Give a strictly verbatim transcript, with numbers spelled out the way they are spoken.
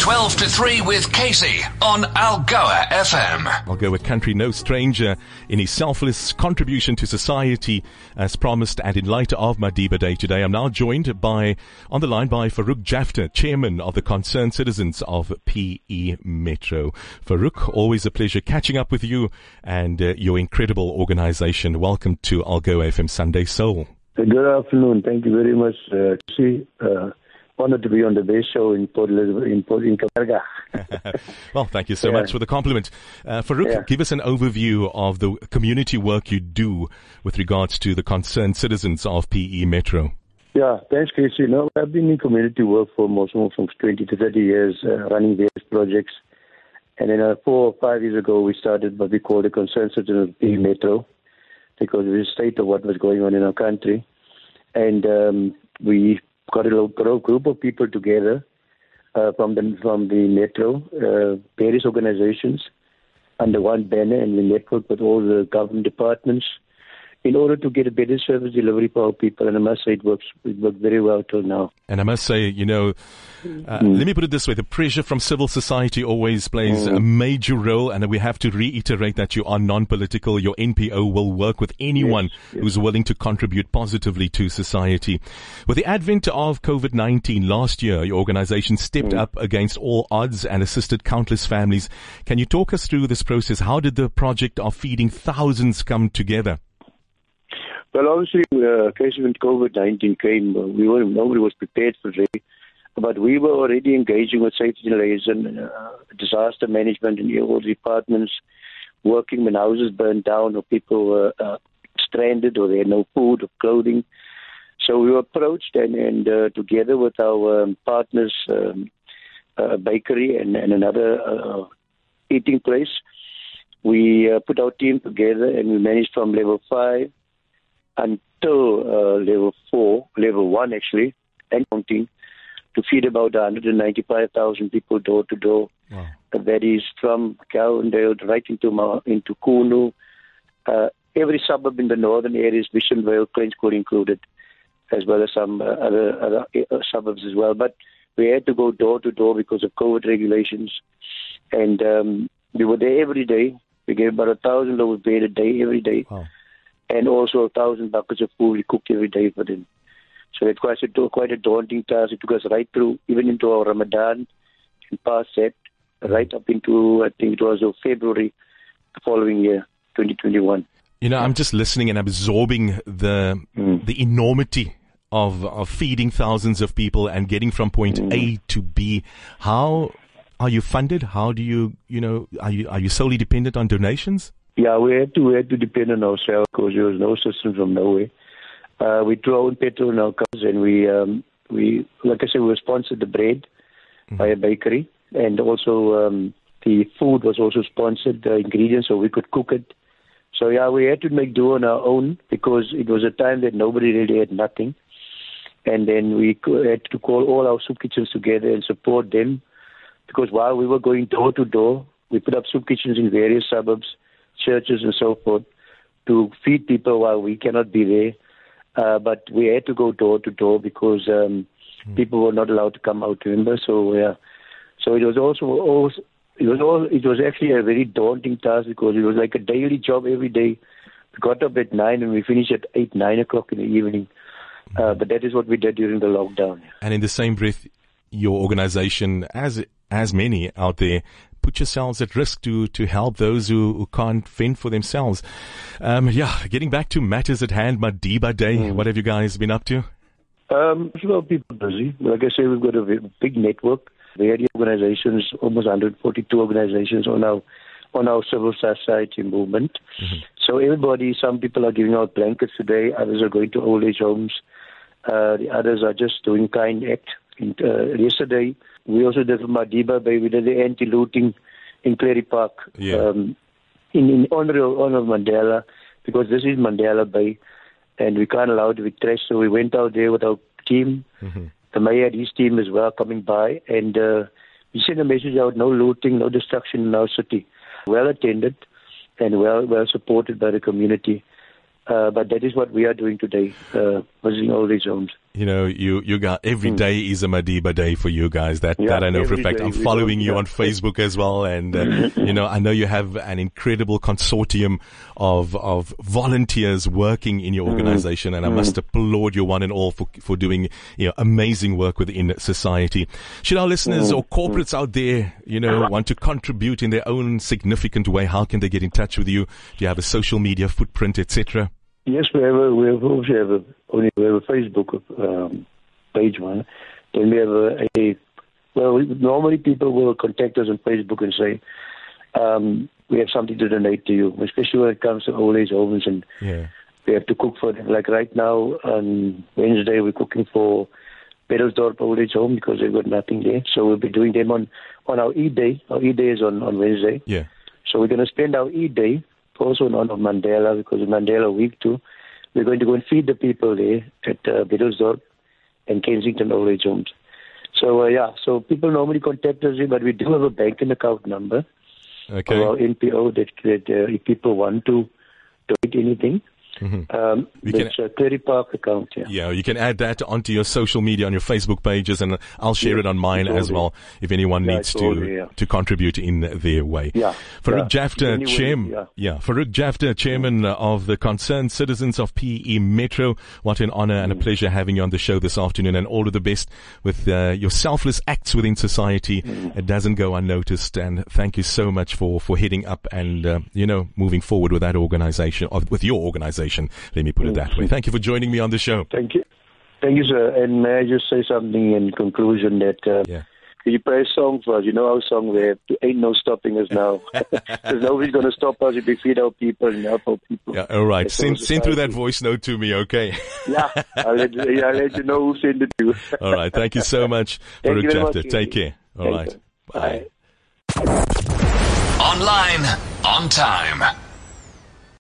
twelve to three with Casey on Algoa F M. Algoa Country, no stranger in his selfless contribution to society as promised, and in light of Madiba Day today, I'm now joined by, on the line by Farouk Jafta, Chairman of the Concerned Citizens of P E Metro. Farouk, always a pleasure catching up with you and uh, your incredible organization. Welcome to Algoa F M Sunday Soul. Good afternoon. Thank you very much, uh, see, uh, honored to be on the base show in Port Elizabeth, in Port in Kavarga. Well, thank you so yeah. much for the compliment. Uh, Farouk, yeah. give us an overview of the community work you do with regards to the Concerned Citizens of P E Metro. Yeah, thanks, Casey. No, I've been in community work for most from twenty to thirty years, uh, running various projects. And then uh, four or five years ago, we started what we call the Concerned Citizens of P E Metro, because of the state of what was going on in our country. And um, we got a little group of people together uh, from the from the Metro, uh, various organizations under one banner, and we networked with all the government departments in order to get a better service delivery for our people. And I must say it works it worked very well till now. And I must say, you know, uh, mm. let me put it this way, the pressure from civil society always plays mm. a major role, and we have to reiterate that you are non-political. Your N P O will work with anyone yes, yes. who's willing to contribute positively to society. With the advent of COVID nineteen last year, your organization stepped mm. up against all odds and assisted countless families. Can you talk us through this process? How did the project of feeding thousands come together? Well, obviously, uh, when COVID nineteen came, uh, we were nobody was prepared for it. But we were already engaging with safety and liaison, uh, disaster management in all the departments, working when houses burned down or people were uh, stranded or they had no food or clothing. So we were approached, and, and uh, together with our um, partners, um, a bakery and, and another uh, eating place, we uh, put our team together, and we managed from level five until uh, level four, level one actually, and counting, to feed about one hundred ninety-five thousand people door to door. Wow. Uh, that is from Cowendale right into Ma- into Kunu, uh, every suburb in the northern areas, Visionvale, Clenchcourt included, as well as some uh, other, other uh, suburbs as well. But we had to go door to door because of COVID regulations, and um, we were there every day. We gave about a thousand loaves of bread a day, every day. Wow. And also a thousand buckets of food we cooked every day for them. So it was a, quite a daunting task. It took us right through, even into our Ramadan and past that, right up into, I think it was February the following year, twenty twenty-one. You know, I'm just listening and absorbing the mm. the enormity of, of feeding thousands of people and getting from point mm. A to B. How are you funded? How do you, you know, are you are you solely dependent on donations? Yeah, we had to we had to depend on ourselves because there was no assistance from nowhere. Uh, we drew our own petrol in our cars, and we um, we like I said, we were sponsored the bread mm-hmm. by a bakery, and also um, the food was also sponsored, the ingredients, so we could cook it. So yeah, we had to make do on our own because it was a time that nobody really had nothing, and then we had to call all our soup kitchens together and support them, because while we were going door to door, we put up soup kitchens in various suburbs, churches and so forth, to feed people while we cannot be there. Uh, but we had to go door to door because um, mm. people were not allowed to come out, remember? So yeah, so it was also, also it was all it was actually a very daunting task because it was like a daily job every day. We got up at nine and we finished at eight, nine o'clock in the evening. Mm. Uh, but that is what we did during the lockdown. And in the same breath, your organization, as as many out there, put yourselves at risk to, to help those who, who can't fend for themselves. Um, yeah, getting back to matters at hand, Madiba Day, mm. what have you guys been up to? Um, a lot of people busy. Like I say, we've got a big network, various organizations, almost one hundred forty-two organizations on our on our civil society movement. Mm-hmm. So everybody, some people are giving out blankets today, others are going to old age homes, uh, the others are just doing kind act. In, uh, yesterday, we also did Madiba Bay. We did the anti-looting in Clary Park yeah. um, in, in honor of, honor of Mandela, because this is Mandela Bay, and we can't allow it to be trashed. So we went out there with our team. Mm-hmm. The mayor and his team as well coming by, and uh, we sent a message out: no looting, no destruction in our city. Well attended and well well supported by the community. Uh, but that is what we are doing today, uh, visiting all these homes. You know, you, you got, every Mm. day is a Madiba day for you guys. That, Yeah, that I know for a every fact. day I'm we following go- you yeah. on Facebook as well. And, uh, you know, I know you have an incredible consortium of, of volunteers working in your organization. And I must applaud you one and all for, for doing, you know, amazing work within society. Should our listeners or corporates out there, you know, want to contribute in their own significant way, how can they get in touch with you? Do you have a social media footprint, et cetera? Yes, we have a, we have, we have a, only we have a Facebook um, page one. Then we have a, a well, we, normally people will contact us on Facebook and say, um, we have something to donate to you, especially when it comes to old age homes and Yeah. we have to cook for them. Like right now on Wednesday, we're cooking for Bedelsdorp Old Age Home because they've got nothing there. So we'll be doing them on, on our E-Day. Our E-Day is on, on Wednesday. Yeah. So we're going to spend our E-Day also on on Mandela, because it's Mandela Week too. We're going to go and feed the people there at uh, Bedelsdorp and Kensington Old Age Homes. So, uh, yeah, so people normally contact us, but we do have a banking account number Okay. of our N P O that, that uh, if people want to donate anything, Mhm. um, We can- it's a Curry Park account, yeah. Yeah, you can add that onto your social media, on your Facebook pages, and I'll share Yeah, it on mine it's all as well if anyone Yeah, needs it's all to there, yeah. to contribute in their way. Yeah, Farouk yeah. Jafta, Anyway, chairman, yeah. yeah, Farouk Jafta, chairman of the Concerned Citizens of P E Metro. What an honor and a pleasure having you on the show this afternoon, and all of the best with uh, your selfless acts within society. It doesn't go unnoticed, and thank you so much for for heading up and uh, you know moving forward with that organization, or with your organization. Let me put it that way. Thank you for joining me on the show. Thank you. Thank you, sir. And may I just say something in conclusion that uh, Yeah. can you play a song for us? You know our song where there ain't no stopping us now. Because nobody's going to stop us if we feed our people and help our people. Yeah, all right. That's Send all send through that society. voice note to me, okay? Yeah, I'll let, you- yeah, I'll let you know who sent it to you. All right. Thank you so much, Thank Farouk you very much, Jafta. Take Katie. care. All Thank right. you. Bye. Bye. Online, on time.